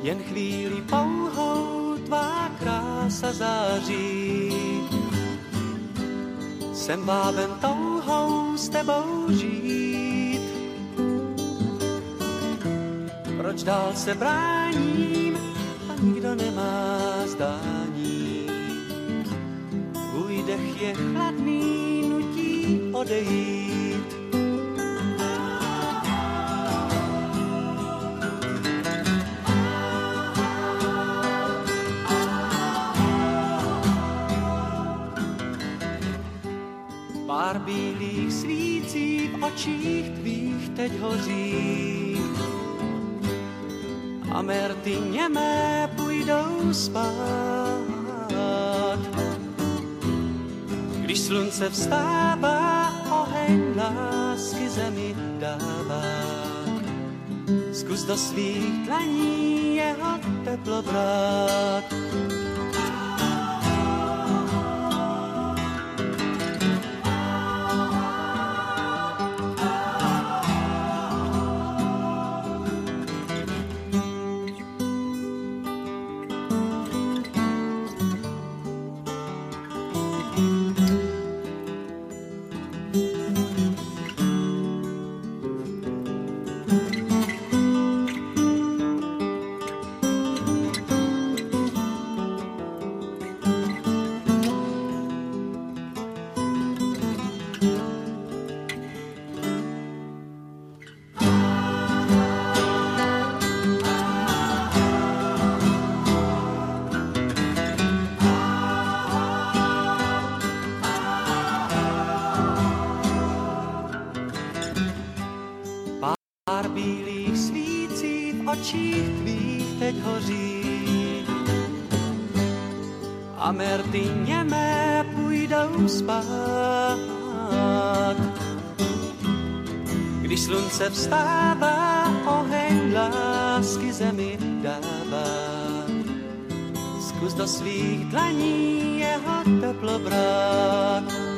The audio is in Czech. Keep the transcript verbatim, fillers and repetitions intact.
jen chvíli pouhou tvá krása září. Jsem váben touhou s tebou žít. Proč dál se bráním a nikdo nemá zdání? Tvůj dech je chladný, nutí odejít. Pár bílých svící v očích tvých teď hoří a merty němé půjdou spát. Když slunce vstává, oheň lásky zemi dává. Zkus do svých dlaní jeho teplo brát. Pár bílých svící v očích tvých teď hoří a merty němé půjdou spát. Když slunce vstává, oheň lásky zemi dává. Zkus do svých dlaní jeho teplo brát.